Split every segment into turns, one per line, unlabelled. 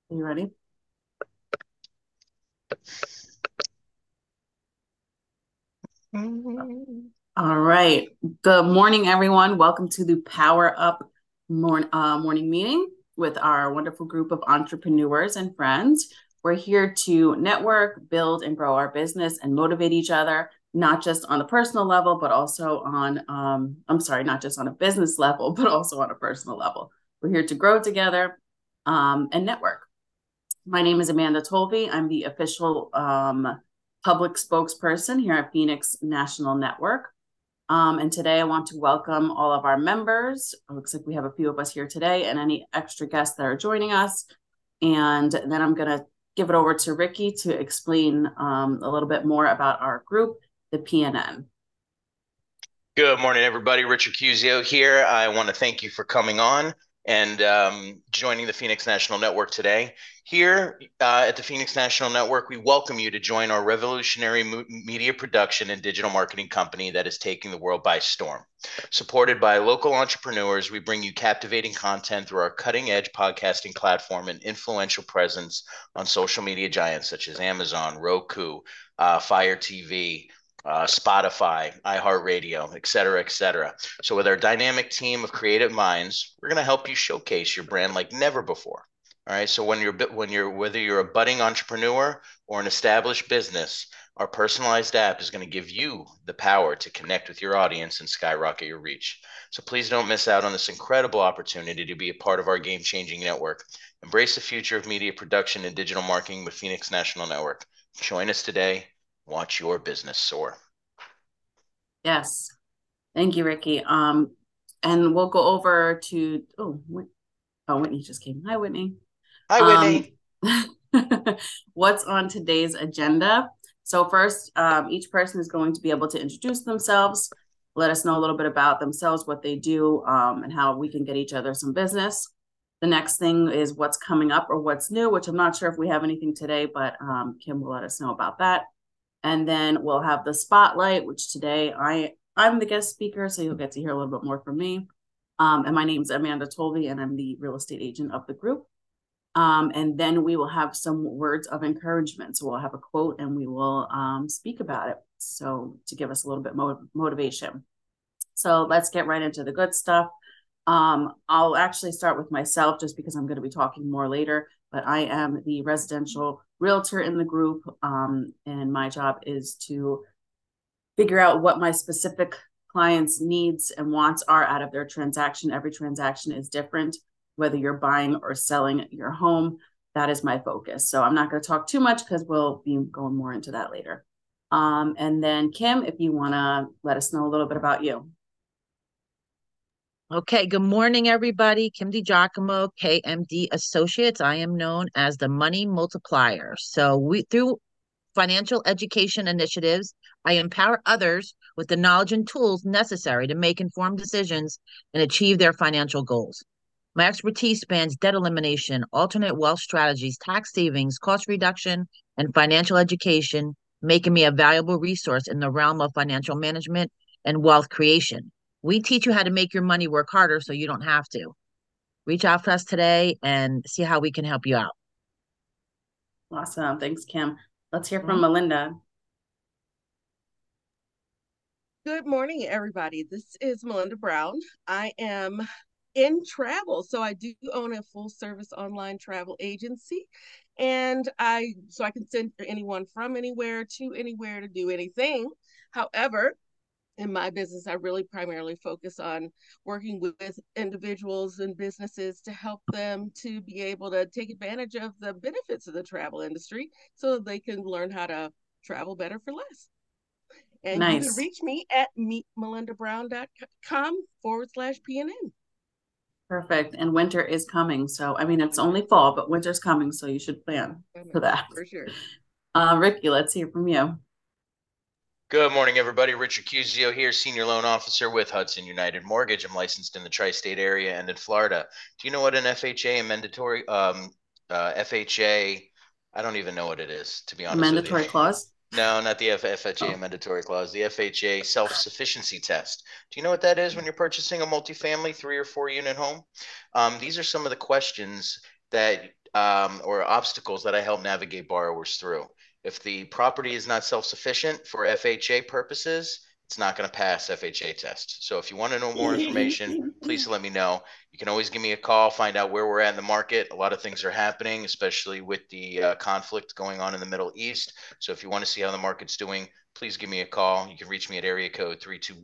Are you ready? All right. Good morning, everyone. Welcome to the Power Up morning meeting with our wonderful group of entrepreneurs and friends. We're here to network, build, and grow our business and motivate each other, not just on a personal level, but also on, not just on a business level, but also on a personal level. We're here to grow together and network. My name is Amanda Tolvey. I'm the official public spokesperson here at Phoenix National Network. And today I want to welcome all of our members. It looks like we have a few of us here today and any extra guests that are joining us. And then I'm going to give it over to Ricky to explain a little bit more about our group, the PNN.
Good morning, everybody. Richard Cusio here. I want to thank you for coming on and joining the Phoenix National Network today. Here at the Phoenix National Network, we welcome you to join our revolutionary media production and digital marketing company that is taking the world by storm. Supported by local entrepreneurs, we bring you captivating content through our cutting-edge podcasting platform and influential presence on social media giants such as Amazon, Roku, Fire TV, Spotify, iHeartRadio, et cetera, et cetera. So with our dynamic team of creative minds, we're going to help you showcase your brand like never before. All right. So whether you're a budding entrepreneur or an established business, our personalized app is going to give you the power to connect with your audience and skyrocket your reach. So please don't miss out on this incredible opportunity to be a part of our game-changing network. Embrace the future of media production and digital marketing with Phoenix National Network. Join us today. Watch your business soar.
Yes. Thank you, Ricky. And we'll go over to, Whitney just came. Hi, Whitney.
Hi,
Um,
Whitney.
what's on today's agenda? So first, each person is going to be able to introduce themselves, let us know a little bit about themselves, what they do, and how we can get each other some business. The next thing is what's coming up or what's new, which I'm not sure if we have anything today, but Kim will let us know about that. And then we'll have the spotlight, which today I'm the guest speaker, so you'll get to hear a little bit more from me. And my name is Amanda Tolvey, and I'm the real estate agent of the group. And then we will have some words of encouragement. So we'll have a quote and we will speak about it. So to give us a little bit more motivation. So let's get right into the good stuff. I'll actually start with myself just because I'm going to be talking more later, but I am the residential realtor in the group. And my job is to figure out what my specific clients' needs and wants are out of their transaction. Every transaction is different, whether you're buying or selling your home. That is my focus. So I'm not going to talk too much because we'll be going more into that later. And then Kim, if you want to let us know a little bit about you.
Okay, good morning, everybody. Kim DiGiacomo, KMD Associates. I am known as the Money Multiplier. Through financial education initiatives, I empower others with the knowledge and tools necessary to make informed decisions and achieve their financial goals. My expertise spans debt elimination, alternate wealth strategies, tax savings, cost reduction, and financial education, making me a valuable resource in the realm of financial management and wealth creation. We teach you how to make your money work harder so you don't have to. Reach out to us today and see how we can help you out.
Awesome. Thanks, Kim. Let's hear from
Mhm.
Melinda.
Good morning, everybody. This is Melinda Brown. I am in travel, so I do own a full service online travel agency, and I can send anyone from anywhere to anywhere to do anything. However, in my business, I really primarily focus on working with individuals and businesses to help them to be able to take advantage of the benefits of the travel industry so they can learn how to travel better for less. And you can
Nice.
reach me at meetmelindabrown.com/PNN.
Perfect. And winter is coming. So, I mean, it's only fall, but winter's coming. So you should plan for that.
For sure.
Ricky, let's hear from you.
Good morning, everybody. Richard Cusio here, Senior Loan Officer with Hudson United Mortgage. I'm licensed in the tri-state area and in Florida. Do you know what an FHA, a mandatory FHA, I don't even know what it is, to be honest with you.
Mandatory clause?
No, not the FHA mandatory clause, the FHA self-sufficiency test. Do you know what that is when you're purchasing a multifamily 3 or 4 unit home? These are some of the questions that or obstacles that I help navigate borrowers through. If the property is not self-sufficient for FHA purposes, it's not going to pass FHA test. So if you want to know more information, please let me know. You can always give me a call, find out where we're at in the market. A lot of things are happening, especially with the conflict going on in the Middle East. So if you want to see how the market's doing, please give me a call. You can reach me at area code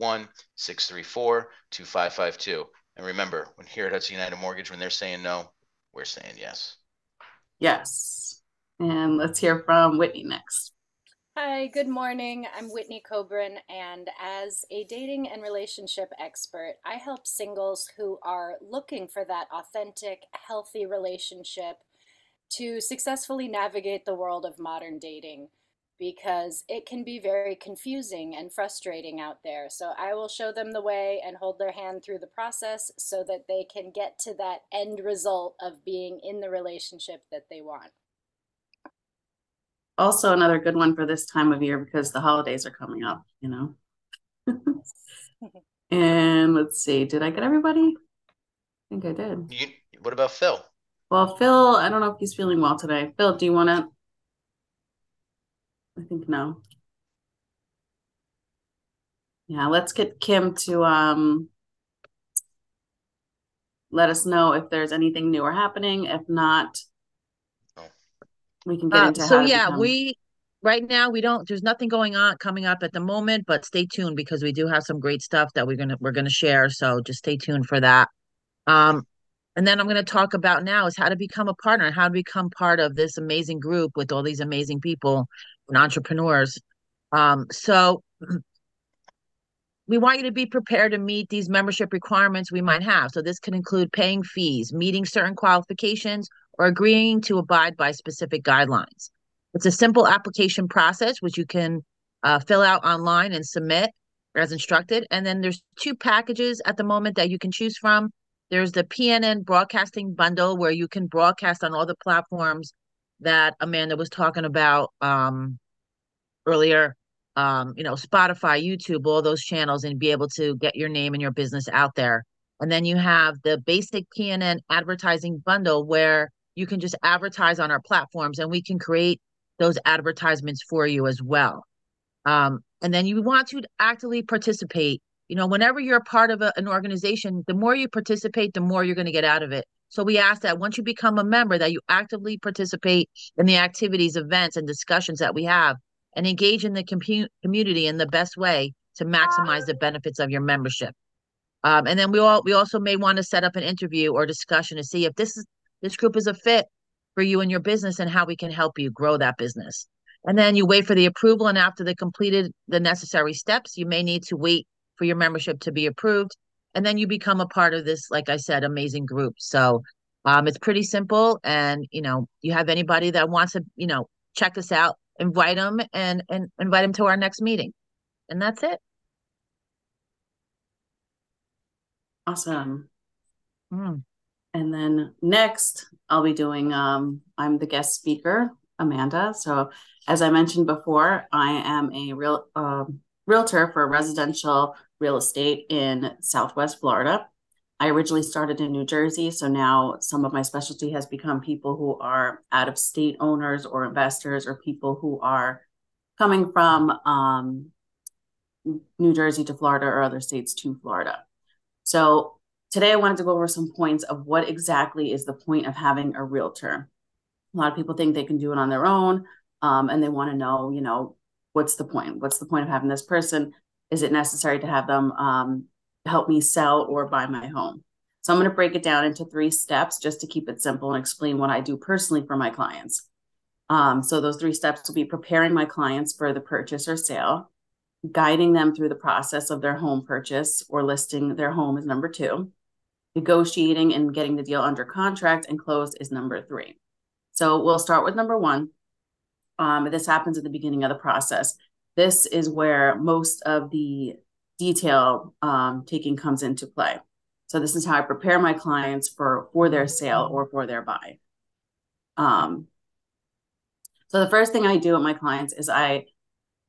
321-634-2552. And remember, when here at Hudson United Mortgage, when they're saying no, we're saying yes.
Yes. And let's hear from Whitney next.
Hi, good morning. I'm Whitney Coburn, and as a dating and relationship expert, I help singles who are looking for that authentic, healthy relationship to successfully navigate the world of modern dating because it can be very confusing and frustrating out there. So I will show them the way and hold their hand through the process so that they can get to that end result of being in the relationship that they want.
Also another good one for this time of year because the holidays are coming up, you know. And let's see, did I get everybody? I think I did.
What about Phil?
Well, Phil, I don't know if he's feeling well today. Phil, do you want to? I think no. Yeah, let's get Kim to let us know if there's anything new or happening. If not, we can get into
so
how to
yeah,
become...
right now there's nothing coming up at the moment, but stay tuned because we do have some great stuff that we're gonna share. So just stay tuned for that. And then I'm going to talk about now is how to become a partner, how to become part of this amazing group with all these amazing people and entrepreneurs. So we want you to be prepared to meet these membership requirements we might have. So this can include paying fees, meeting certain qualifications, or agreeing to abide by specific guidelines. It's a simple application process, which you can fill out online and submit as instructed. And then there's 2 packages at the moment that you can choose from. There's the PNN broadcasting bundle where you can broadcast on all the platforms that Amanda was talking about earlier, Spotify, YouTube, all those channels, and be able to get your name and your business out there. And then you have the basic PNN advertising bundle where you can just advertise on our platforms and we can create those advertisements for you as well. And then you want to actively participate. Whenever you're a part of an organization, the more you participate, the more you're going to get out of it. So we ask that once you become a member, that you actively participate in the activities, events, and discussions that we have and engage in the community in the best way to maximize the benefits of your membership. And then we also may want to set up an interview or discussion to see if this group is a fit for you and your business and how we can help you grow that business. And then you wait for the approval, and after they completed the necessary steps, you may need to wait for your membership to be approved. And then you become a part of this, like I said, amazing group. So it's pretty simple. And, you have anybody that wants to, check us out, invite them and invite them to our next meeting. And that's it.
Awesome. And then next I'll be doing, I'm the guest speaker, Amanda. So as I mentioned before, I am a realtor for residential real estate in Southwest Florida. I originally started in New Jersey, so now some of my specialty has become people who are out-of-state owners or investors or people who are coming from New Jersey to Florida or other states to Florida. So today I wanted to go over some points of what exactly is the point of having a realtor. A lot of people think they can do it on their own, and they want to know, what's the point? What's the point of having this person? Is it necessary to have them help me sell or buy my home? So I'm going to break it down into 3 steps just to keep it simple and explain what I do personally for my clients. So those 3 steps will be preparing my clients for the purchase or sale, guiding them through the process of their home purchase or listing their home is number 2, negotiating and getting the deal under contract and closed is number 3. So we'll start with number 1. This happens at the beginning of the process. This is where most of the detail taking comes into play. So this is how I prepare my clients for their sale or for their buy. So the first thing I do with my clients is I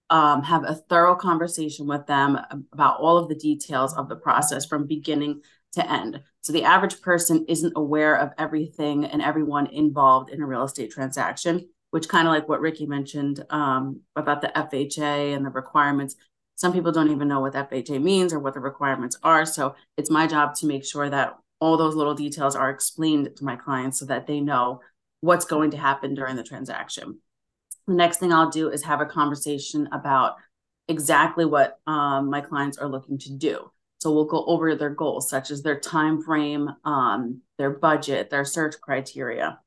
have a thorough conversation with them about all of the details of the process from beginning to end. So the average person isn't aware of everything and everyone involved in a real estate transaction, which kind of like what Ricky mentioned about the FHA and the requirements. Some people don't even know what FHA means or what the requirements are. So it's my job to make sure that all those little details are explained to my clients so that they know what's going to happen during the transaction. The next thing I'll do is have a conversation about exactly what my clients are looking to do. So we'll go over their goals, such as their time frame, their budget, their search criteria,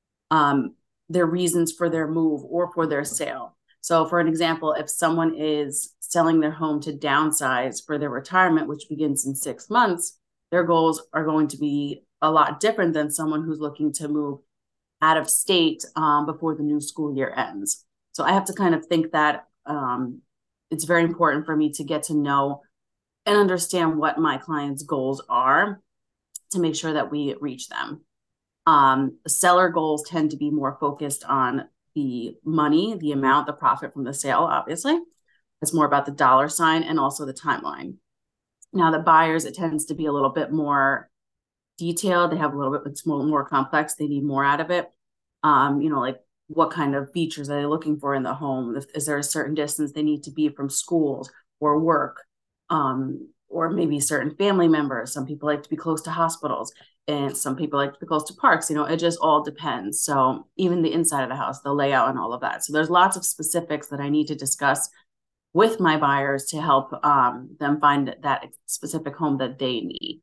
their reasons for their move or for their sale. So for an example, if someone is selling their home to downsize for their retirement, which begins in 6 months, their goals are going to be a lot different than someone who's looking to move out of state before the new school year ends. So I have to kind of think that it's very important for me to get to know and understand what my clients' goals are to make sure that we reach them. Seller goals tend to be more focused on the money, the amount, the profit from the sale, obviously. It's more about the dollar sign and also the timeline. Now, the buyers, it tends to be a little bit more detailed. They have a little bit, it's more complex. They need more out of it. Like what kind of features are they looking for in the home? Is there a certain distance they need to be from schools or work? Or maybe certain family members. Some people like to be close to hospitals and some people like to be close to parks. It just all depends. So even the inside of the house, the layout and all of that. So there's lots of specifics that I need to discuss with my buyers to help them find that specific home that they need.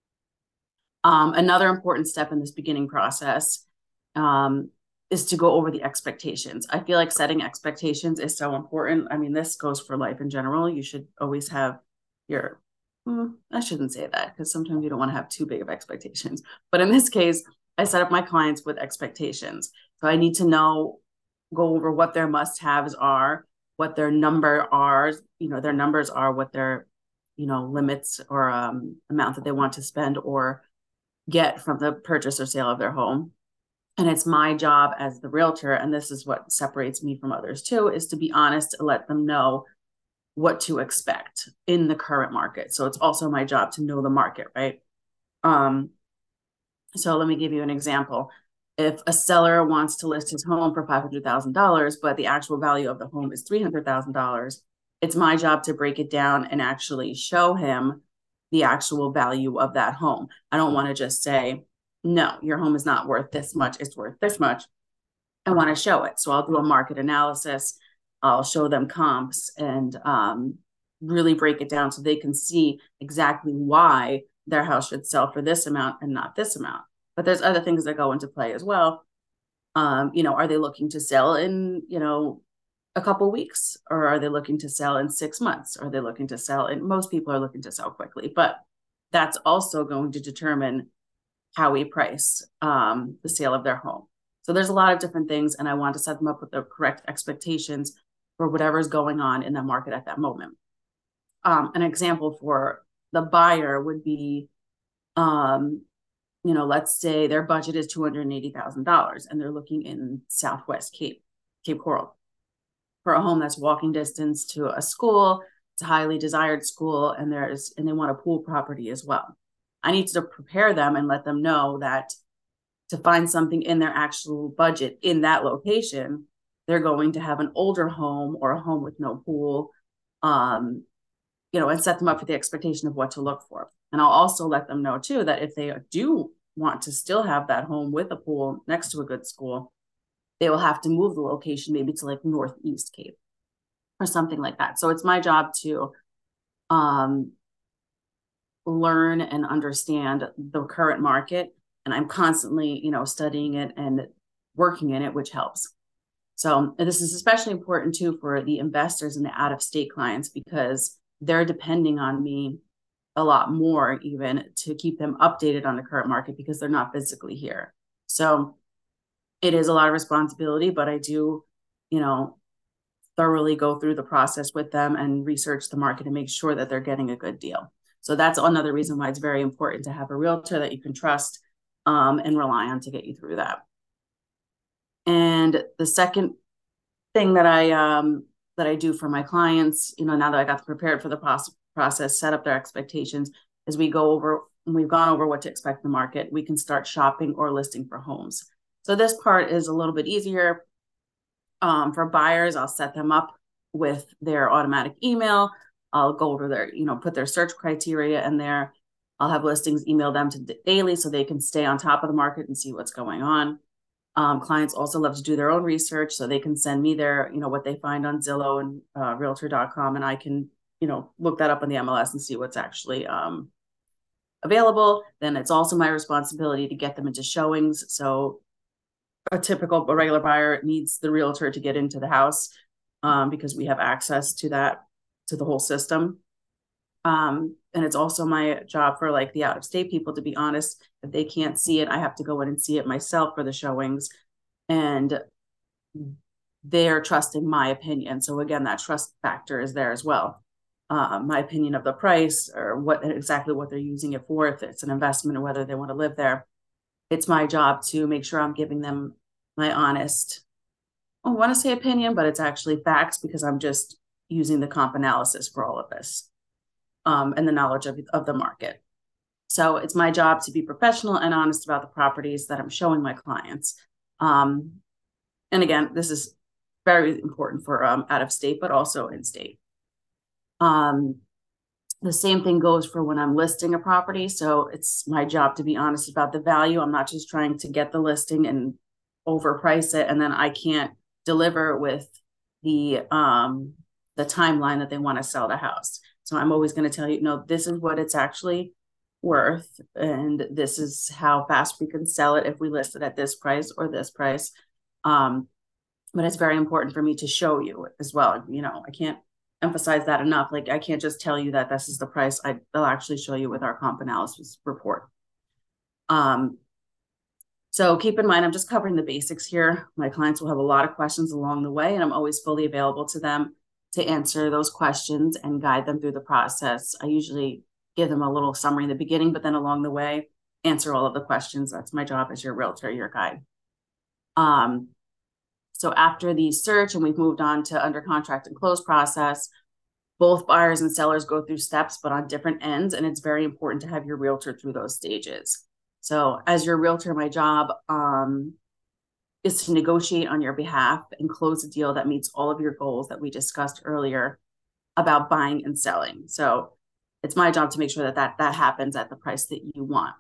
Another important step in this beginning process is to go over the expectations. I feel like setting expectations is so important. I mean, this goes for life in general. You should always have I shouldn't say that because sometimes you don't want to have too big of expectations. But in this case, I set up my clients with expectations. So I need to go over what their must-haves are, what their numbers are, what their, limits or amount that they want to spend or get from the purchase or sale of their home. And it's my job as the realtor, and this is what separates me from others too, is to be honest, to let them know what to expect in the current market. So it's also my job to know the market, right? So let me give you an example. If a seller wants to list his home for $500,000, but the actual value of the home is $300,000, it's my job to break it down and actually show him the actual value of that home. I don't want to just say, no, your home is not worth this much, it's worth this much. I want to show it. So I'll do a market analysis. I'll show them comps and really break it down so they can see exactly why their house should sell for this amount and not this amount. But there's other things that go into play as well. Are they looking to sell in, a couple weeks, or are they looking to sell in 6 months? Are they looking to sell in, most people are looking to sell quickly, but that's also going to determine how we price the sale of their home. So there's a lot of different things, and I want to set them up with the correct expectations for whatever's going on in the market at that moment. An example for the buyer would be, let's say their budget is $280,000 and they're looking in Southwest Cape Coral for a home that's walking distance to a school. It's a highly desired school, and they want a pool property as well. I need to prepare them and let them know that to find something in their actual budget in that location, they're going to have an older home or a home with no pool, and set them up for the expectation of what to look for. And I'll also let them know too that if they do want to still have that home with a pool next to a good school, they will have to move the location maybe to like Northeast Cape or something like that. So it's my job to learn and understand the current market, and I'm constantly, studying it and working in it, which helps. So this is especially important too for the investors and the out-of-state clients, because they're depending on me a lot more even to keep them updated on the current market because they're not physically here. So it is a lot of responsibility, but I do, thoroughly go through the process with them and research the market and make sure that they're getting a good deal. So that's another reason why it's very important to have a realtor that you can trust and rely on to get you through that. And the second thing that I do for my clients, now that I got prepared for the process, set up their expectations, is we go over and we've gone over what to expect in the market, we can start shopping or listing for homes. So this part is a little bit easier. For buyers, I'll set them up with their automatic email. I'll go over their, put their search criteria in there. I'll have listings email them to daily so they can stay on top of the market and see what's going on. Clients also love to do their own research, so they can send me their, what they find on Zillow and Realtor.com, and I can, look that up on the MLS and see what's actually available. Then it's also my responsibility to get them into showings. So a regular buyer needs the realtor to get into the house because we have access to the whole system. And it's also my job for like the out-of-state people, to be honest, if they can't see it, I have to go in and see it myself for the showings, and they're trusting my opinion. So again, that trust factor is there as well. My opinion of the price or exactly what they're using it for, if it's an investment or whether they want to live there. It's my job to make sure I'm giving them my honest, I want to say opinion, but it's actually facts, because I'm just using the comp analysis for all of this. And the knowledge of the market. So it's my job to be professional and honest about the properties that I'm showing my clients. And again, this is very important for out of state, but also in state. The same thing goes for when I'm listing a property. So it's my job to be honest about the value. I'm not just trying to get the listing and overprice it, and then I can't deliver with the timeline that they want to sell the house. So I'm always going to tell you, no, this is what it's actually worth, and this is how fast we can sell it if we list it at this price or this price. But it's very important for me to show you as well. I can't emphasize that enough. Like, I can't just tell you that this is the price. I'll actually show you with our comp analysis report. So keep in mind, I'm just covering the basics here. My clients will have a lot of questions along the way, and I'm always fully available to them to answer those questions and guide them through the process. I usually give them a little summary in the beginning, but then along the way, answer all of the questions. That's my job as your realtor, your guide. So after the search and we've moved on to under contract and close process, both buyers and sellers go through steps, but on different ends. And it's very important to have your realtor through those stages. So as your realtor, my job is to negotiate on your behalf and close a deal that meets all of your goals that we discussed earlier about buying and selling. So it's my job to make sure that happens at the price that you want.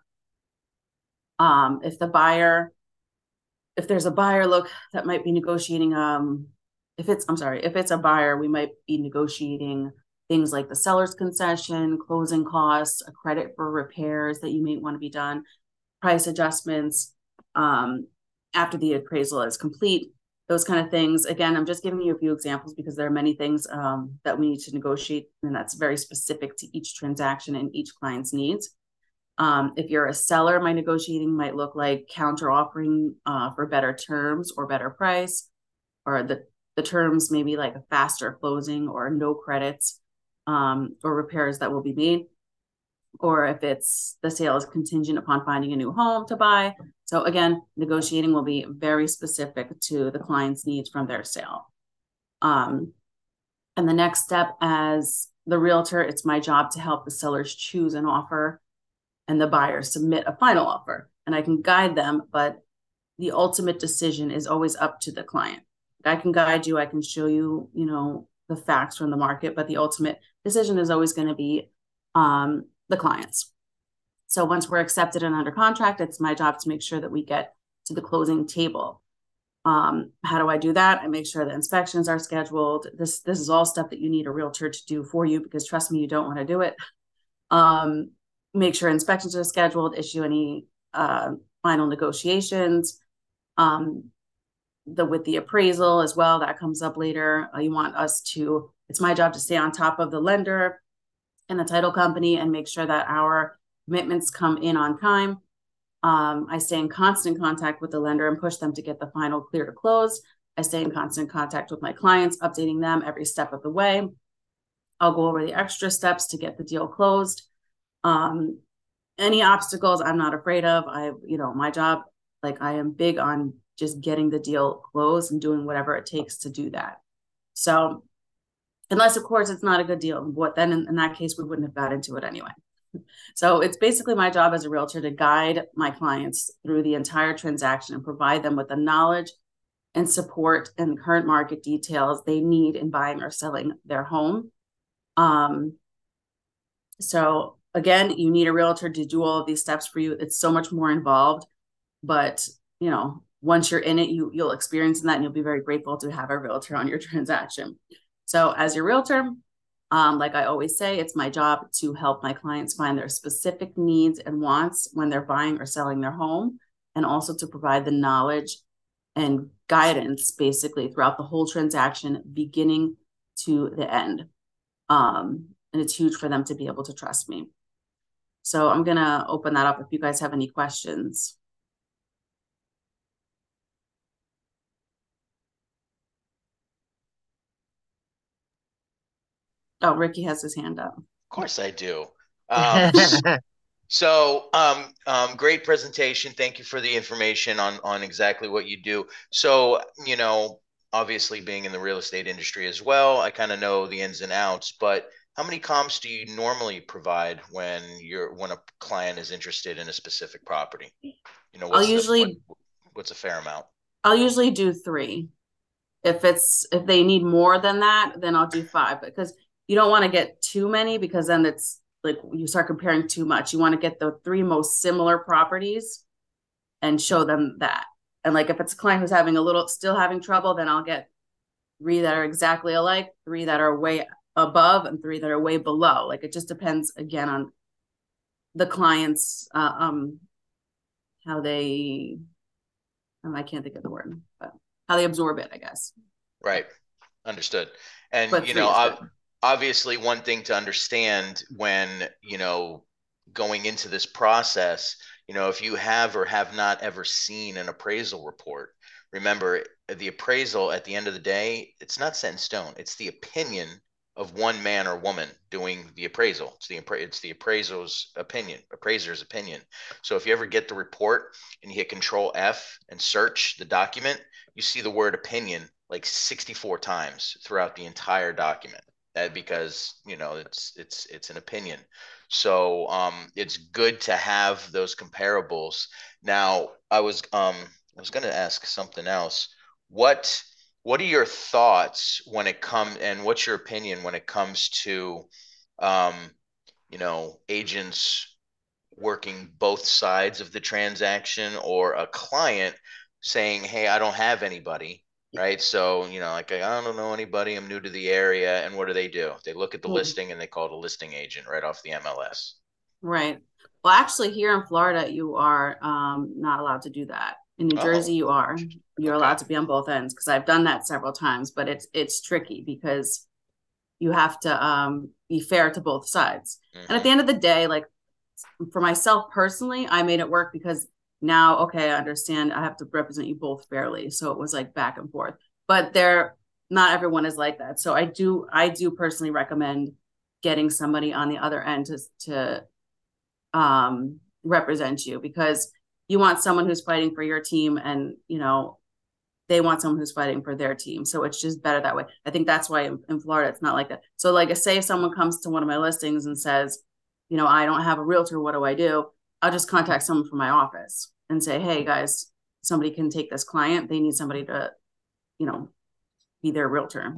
If there's a buyer, that might be negotiating, if it's a buyer, we might be negotiating things like the seller's concession, closing costs, a credit for repairs that you may want to be done, price adjustments, after the appraisal is complete, those kind of things. Again, I'm just giving you a few examples because there are many things that we need to negotiate, and that's very specific to each transaction and each client's needs. If you're a seller, my negotiating might look like counter offering for better terms or better price, or the terms maybe like a faster closing or no credits or repairs that will be made. Or if it's the sale is contingent upon finding a new home to buy. So again, negotiating will be very specific to the client's needs from their sale. And the next step, as the realtor, it's my job to help the sellers choose an offer and the buyer submit a final offer. And I can guide them, but the ultimate decision is always up to the client. I can guide you, I can show you, the facts from the market, but the ultimate decision is always going to be the clients. So once we're accepted and under contract, it's my job to make sure that we get to the closing table. How do I do that? I make sure the inspections are scheduled. This is all stuff that you need a realtor to do for you, because trust me, you don't want to do it. Make sure inspections are scheduled, issue any final negotiations. With the appraisal as well, that comes up later. It's my job to stay on top of the lender and the title company and make sure that our commitments come in on time. I stay in constant contact with the lender and push them to get the final clear to close. I stay in constant contact with my clients, updating them every step of the way. I'll go over the extra steps to get the deal closed. Any obstacles I'm not afraid of. My job, I am big on just getting the deal closed and doing whatever it takes to do that. So unless, of course, it's not a good deal, then in that case, we wouldn't have got into it anyway. So it's basically my job as a realtor to guide my clients through the entire transaction and provide them with the knowledge and support and current market details they need in buying or selling their home. So again, you need a realtor to do all of these steps for you. It's so much more involved, but you know, once you're in it, you'll experience that, and you'll be very grateful to have a realtor on your transaction. So as your realtor, like I always say, it's my job to help my clients find their specific needs and wants when they're buying or selling their home, and also to provide the knowledge and guidance basically throughout the whole transaction, beginning to the end. And it's huge for them to be able to trust me. So I'm going to open that up if you guys have any questions. Oh, Ricky has his hand up.
Of course I do. Great presentation. Thank you for the information on exactly what you do. So, you know, obviously being in the real estate industry as well, I kind of know the ins and outs, but how many comps do you normally provide when a client is interested in a specific property? You know, what's a fair amount?
I'll usually do 3. If they need more than that, then I'll do 5, because you don't want to get too many, because then it's like you start comparing too much. You want to get the 3 most similar properties and show them that. And like if it's a client who's still having trouble, then I'll get 3 that are exactly alike, 3 that are way above, and 3 that are way below. Like it just depends again on the client's how they I can't think of the word, but how they absorb it, I guess.
Right. Understood. And you know, obviously one thing to understand when, you know, going into this process, you know, if you have or have not ever seen an appraisal report, remember the appraisal at the end of the day, it's not set in stone. It's the opinion of one man or woman doing the appraisal. It's the appraiser's opinion. So if you ever get the report and you hit Control F and search the document, you see the word opinion like 64 times throughout the entire document. Because you know it's an opinion. So it's good to have those comparables. Now I was going to ask something else. What are your thoughts when it comes, and what's your opinion when it comes to you know, agents working both sides of the transaction, or a client saying, hey, I don't have anybody, right? So, you know, like, I don't know anybody, I'm new to the area. And what do? They look at the listing and they call it a listing agent right off the MLS.
Right. Well, actually here in Florida, you are not allowed to do that. In New Jersey, you're allowed to be on both ends, because I've done that several times, but it's tricky because you have to be fair to both sides. And at the end of the day, like for myself personally, I made it work, because now, okay, I understand I have to represent you both fairly. So it was like back and forth, but not everyone is like that. So I do personally recommend getting somebody on the other end to represent you, because you want someone who's fighting for your team, and you know they want someone who's fighting for their team. So it's just better that way. I think that's why in Florida it's not like that. So like, say if someone comes to one of my listings and says, you know, I don't have a realtor, what do I do? I'll just contact someone from my office and say, hey guys, somebody can take this client. They need somebody to, you know, be their realtor.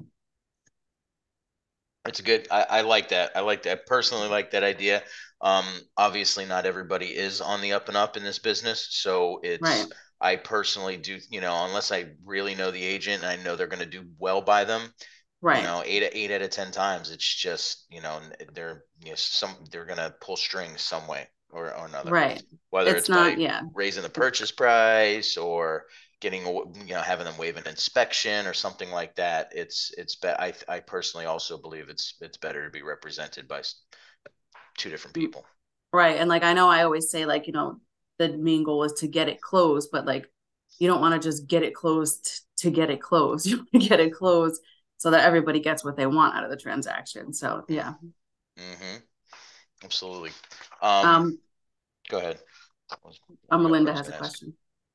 It's good. I like that. I personally like that idea. Obviously not everybody is on the up and up in this business. So it's, right. I personally do, you know, unless I really know the agent and I know they're going to do well by them, right. You know, 8 out of 10 times, it's just, you know, they're going to pull strings some way or another. Right. Whether it's not by raising the purchase price or getting, you know, having them waive an inspection or something like that. I personally also believe it's better to be represented by 2 different people.
Right. And like, I know I always say, like, you know, the main goal is to get it closed, but like, you don't want to just get it closed to get it closed. You want to get it closed so that everybody gets what they want out of the transaction. So yeah.
Mm-hmm. Absolutely. Go ahead.
Melinda has a question.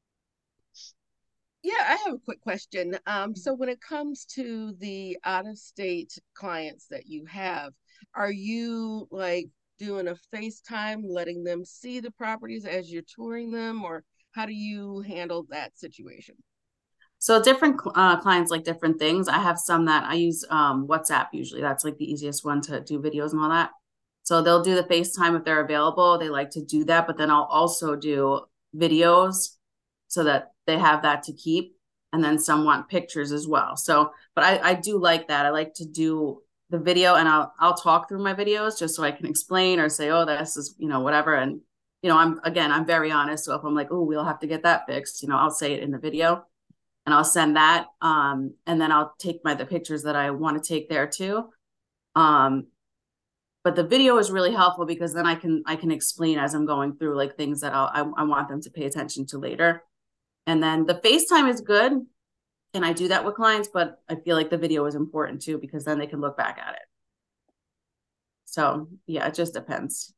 Yeah, I have a quick question. So when it comes to the out-of-state clients that you have, are you like doing a FaceTime, letting them see the properties as you're touring them, or how do you handle that situation?
So different clients like different things. I have some that I use WhatsApp usually. That's like the easiest one to do videos and all that. So they'll do the FaceTime if they're available. They like to do that, but then I'll also do videos so that they have that to keep. And then some want pictures as well. So, but I do like that. I like to do the video and I'll talk through my videos just so I can explain or say, oh, this is, whatever. And, I'm very honest. So if I'm like, oh, we'll have to get that fixed, I'll say it in the video and I'll send that. And then I'll take the pictures that I want to take there too. But the video is really helpful because then I can explain as I'm going through like things that I want them to pay attention to later. And then the FaceTime is good. And I do that with clients, but I feel like the video is important too, because then they can look back at it. So yeah, it just depends.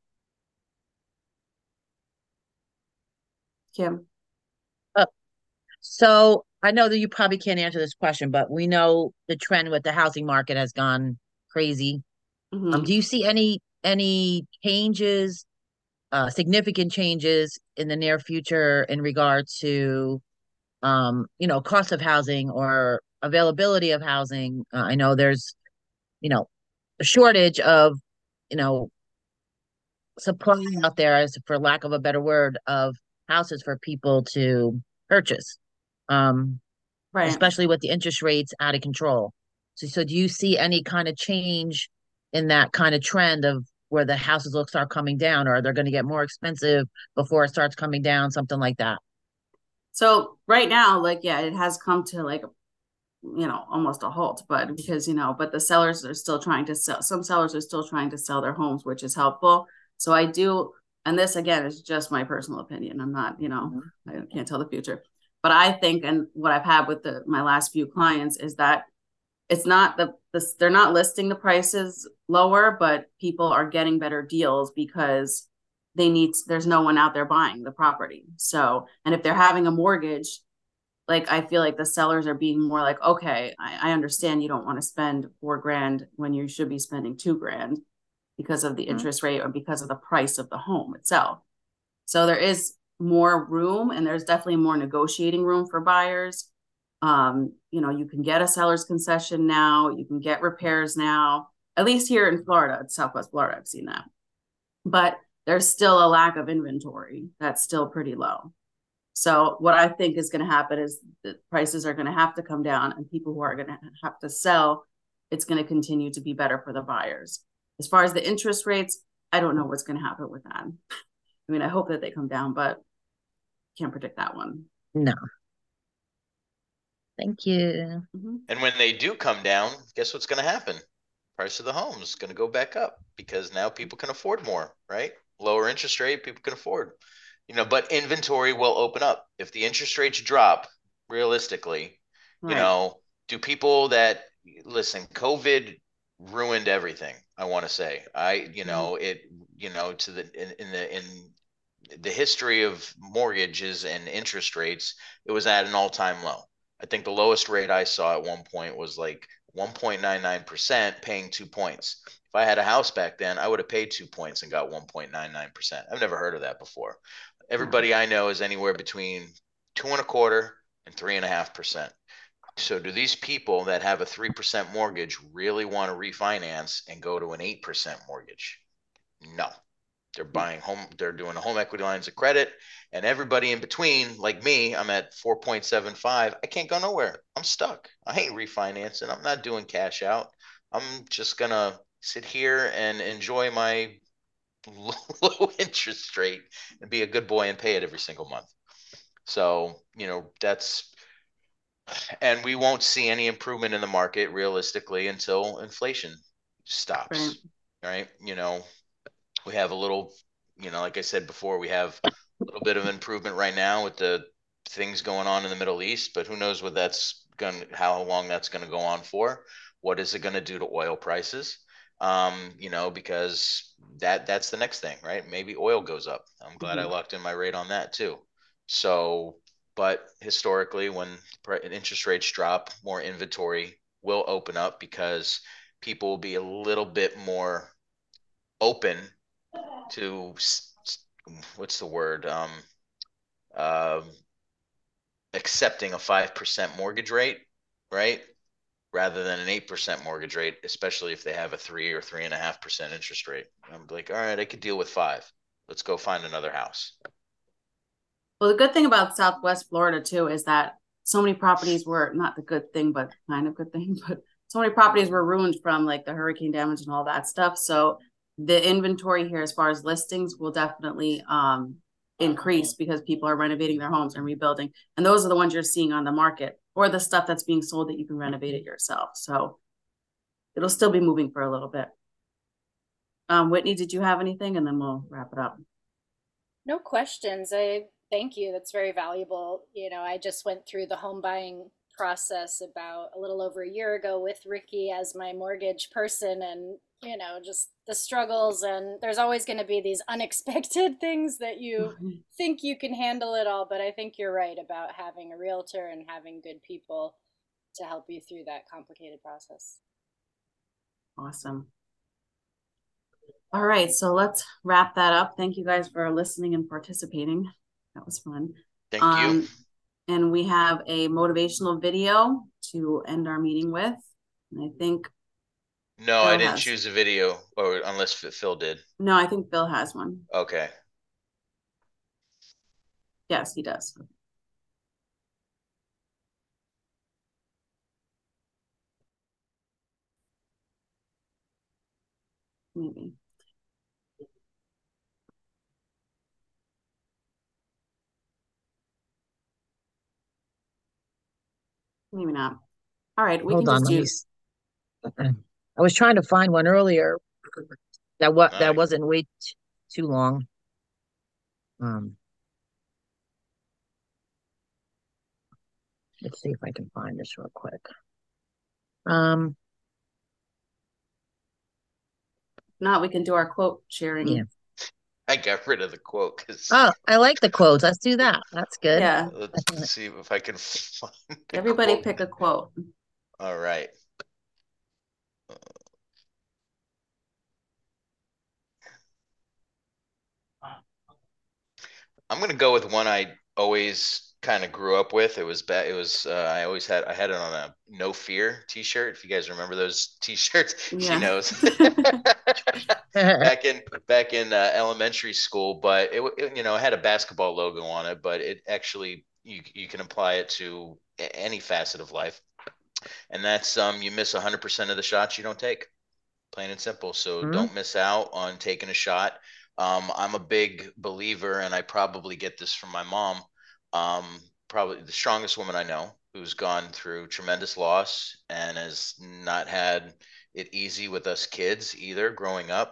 Kim?
So I know that you probably can't answer this question, but we know the trend with the housing market has gone crazy. Do you see any changes, significant changes in the near future in regard to cost of housing or availability of housing? I know there's, a shortage of, you know, supply out there, as for lack of a better word, of houses for people to purchase. Um,
Right.
Especially with the interest rates out of control. So do you see any kind of change in that kind of trend of where the houses will start coming down, or they're going to get more expensive before it starts coming down, something like that?
So right now, like, yeah, it has come to like, almost a halt, but because, but the sellers are still trying to sell, some sellers are still trying to sell their homes, which is helpful. So I do, and this again is just my personal opinion. I'm not, I can't tell the future, but I think, and what I've had with my last few clients is that it's not they're not listing the prices lower, but people are getting better deals because there's no one out there buying the property. So, and if they're having a mortgage, like I feel like the sellers are being more like, okay, I understand you don't want to spend $4,000 when you should be spending $2,000 because of the interest rate or because of the price of the home itself. So there is more room and there's definitely more negotiating room for buyers. You can get a seller's concession now, you can get repairs now, at least here in Florida, Southwest Florida, I've seen that. But there's still a lack of inventory that's still pretty low. So what I think is going to happen is the prices are going to have to come down and people who are going to have to sell, it's going to continue to be better for the buyers. As far as the interest rates, I don't know what's going to happen with that. I mean, I hope that they come down, but can't predict that one.
No. Thank you.
And when they do come down, guess what's going to happen? Price of the home is going to go back up because now people can afford more, right? Lower interest rate, people can afford. But inventory will open up. If the interest rates drop, realistically,
Right.
Do people that listen, COVID ruined everything, I want to say. To the history of mortgages and interest rates, it was at an all-time low. I think the lowest rate I saw at one point was like 1.99% paying 2 points. If I had a house back then, I would have paid 2 points and got 1.99%. I've never heard of that before. Everybody I know is anywhere between 2.25% and 3.5%. So do these people that have a 3% mortgage really want to refinance and go to an 8% mortgage? No. They're buying home, they're doing home equity lines of credit, and everybody in between, like me, I'm at 4.75. I can't go nowhere. I'm stuck. I ain't refinancing. I'm not doing cash out. I'm just gonna sit here and enjoy my low interest rate and be a good boy and pay it every single month. So, and we won't see any improvement in the market realistically until inflation stops, right? We have a little, like I said before, we have a little bit of improvement right now with the things going on in the Middle East, but who knows how long that's going to go on for? What is it going to do to oil prices? Because that's the next thing, right? Maybe oil goes up. I'm glad I locked in my rate on that too. So, but historically, when interest rates drop, more inventory will open up because people will be a little bit more open to what's the word? Um, accepting a 5% mortgage rate, right? Rather than an 8% mortgage rate, especially if they have a 3 or 3.5% interest rate. I'm like, all right, I could deal with 5. Let's go find another house.
Well, the good thing about Southwest Florida too is that so many properties were not the good thing, but kind of good thing, but so many properties were ruined from like the hurricane damage and all that stuff. So the inventory here as far as listings will definitely increase because people are renovating their homes and rebuilding. And those are the ones you're seeing on the market or the stuff that's being sold that you can renovate it yourself. So it'll still be moving for a little bit. Whitney, did you have anything? And then we'll wrap it up.
No questions. I thank you. That's very valuable. I just went through the home buying process about a little over a year ago with Ricky as my mortgage person, and just the struggles, and there's always going to be these unexpected things that you think you can handle it all, but I think you're right about having a realtor and having good people to help you through that complicated process.
Awesome. All right, so let's wrap that up. Thank you guys for listening and participating. That was fun.
Thank you.
And we have a motivational video to end our meeting with. And I think
No, Phil I didn't choose a video, or unless Phil did.
No, I think Phil has one.
Okay.
Yes, he does. Maybe. Maybe not. All right, we
Hold
can
on,
just
I was trying to find one earlier that wasn't way too long. Let's see if I can find this real quick.
Not, we can do our quote sharing.
Yeah.
I got rid of the quote because
I like the quotes. Let's do that. That's good.
Yeah.
Let's see if I can find
everybody quote. Pick a quote.
All right. I'm gonna go with one I always kind of grew up with. It was I had it on a No Fear t-shirt. If you guys remember those t-shirts, yeah. She knows. back in elementary school, but it had a basketball logo on it, but it actually you can apply it to any facet of life, and that's you miss 100% of the shots you don't take, plain and simple. So don't miss out on taking a shot. I'm a big believer, and I probably get this from my mom, probably the strongest woman I know, who's gone through tremendous loss and has not had it easy with us kids either growing up,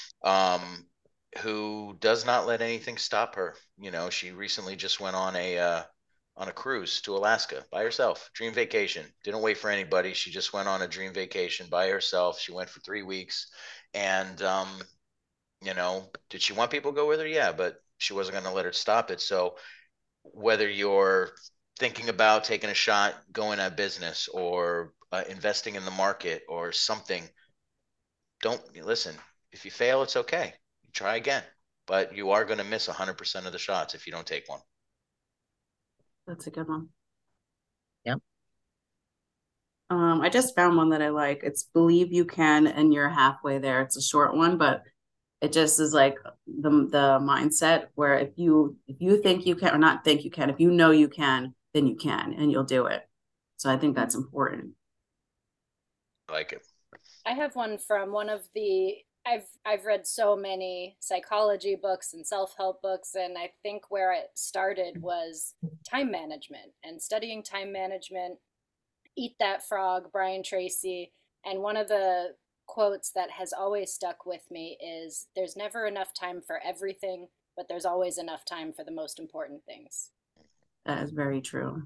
who does not let anything stop her. She recently just went on a cruise to Alaska by herself, dream vacation, didn't wait for anybody. She just went on a dream vacation by herself. She went for 3 weeks, and did she want people to go with her? Yeah, but she wasn't going to let her stop it. So whether you're thinking about taking a shot, going out of business, or investing in the market or something, don't listen. If you fail, it's okay. You try again, but you are going to miss 100% of the shots if you don't take one.
That's a good one.
Yep.
I just found one that I like. It's believe you can, and you're halfway there. It's a short one, but it just is like the mindset where if you think you can, or not think you can, if you know you can, then you can, and you'll do it. So I think that's important.
I like it.
I have one from one of the I've read so many psychology books and self-help books, and I think where it started was time management and studying time management. Eat That Frog, Brian Tracy. And one of the quotes that has always stuck with me is, there's never enough time for everything, but there's always enough time for the most important things.
That is very true.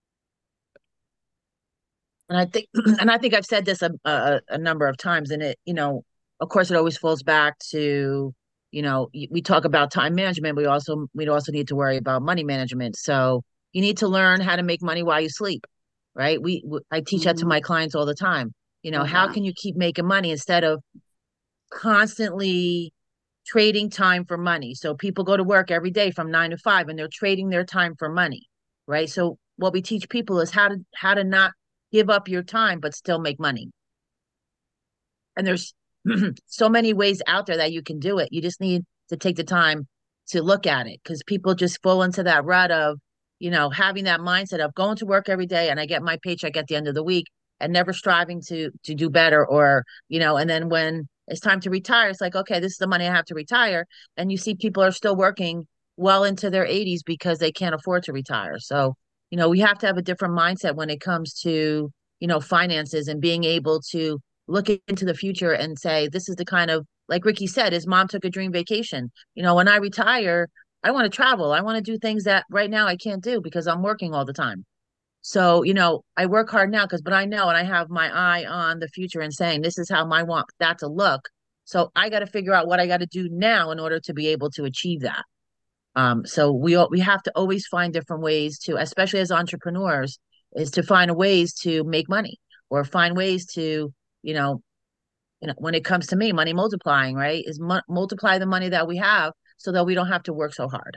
And I think I've said this a number of times, and it, of course, it always falls back to, we talk about time management. We also need to worry about money management. So you need to learn how to make money while you sleep, right? I teach that to my clients all the time. How can you keep making money instead of constantly trading time for money. So people go to work every day from 9 to 5 and they're trading their time for money, right? So what we teach people is how to not give up your time but still make money. And there's so many ways out there that you can do it. You just need to take the time to look at it, because people just fall into that rut of, having that mindset of going to work every day and I get my paycheck at the end of the week and never striving to do better, or, and then when it's time to retire, it's like, okay, this is the money I have to retire. And you see people are still working well into their 80s because they can't afford to retire. So, we have to have a different mindset when it comes to, finances, and being able to look into the future and say, this is the kind of, like Ricky said, his mom took a dream vacation. When I retire, I want to travel. I want to do things that right now I can't do because I'm working all the time. So, I work hard now but I know, and I have my eye on the future and saying, this is how I want that to look. So I got to figure out what I got to do now in order to be able to achieve that. So we have to always find different ways to, especially as entrepreneurs, is to find ways to make money, or find ways to, you know, when it comes to money multiplying, right? Is multiply the money that we have so that we don't have to work so hard.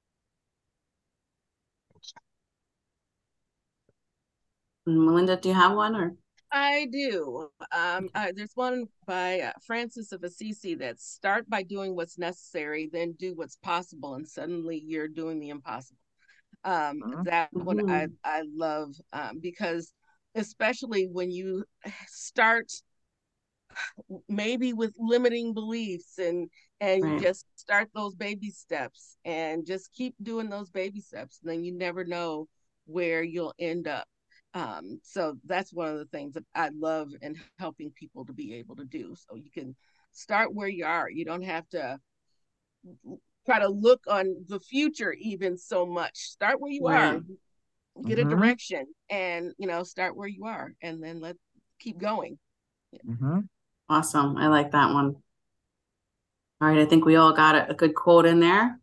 Melinda, do you have one? Or
I do. There's one by Francis of Assisi that start by doing what's necessary, then do what's possible, and suddenly you're doing the impossible. That one I love, because especially when you start maybe with limiting beliefs, and you just start those baby steps and just keep doing those baby steps, and then you never know where you'll end up. So that's one of the things that I love in helping people to be able to do. So you can start where you are. You don't have to try to look on the future even so much. Start where you are, get a direction, and start where you are, and then let's keep going.
Awesome. I like that one. All right. I think we all got a good quote in there.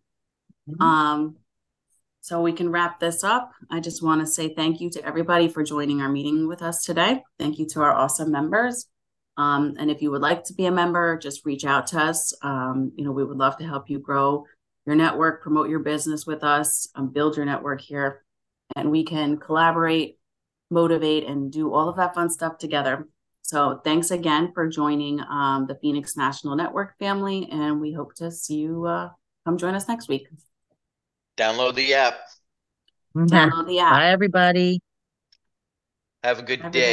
So we can wrap this up. I just want to say thank you to everybody for joining our meeting with us today. Thank you to our awesome members. And if you would like to be a member, just reach out to us. We would love to help you grow your network, promote your business with us, build your network here, and we can collaborate, motivate, and do all of that fun stuff together. So thanks again for joining the Phoenix National Network family, and we hope to see you come join us next week.
Download the app.
Download the app.
Bye, everybody.
Have a good day.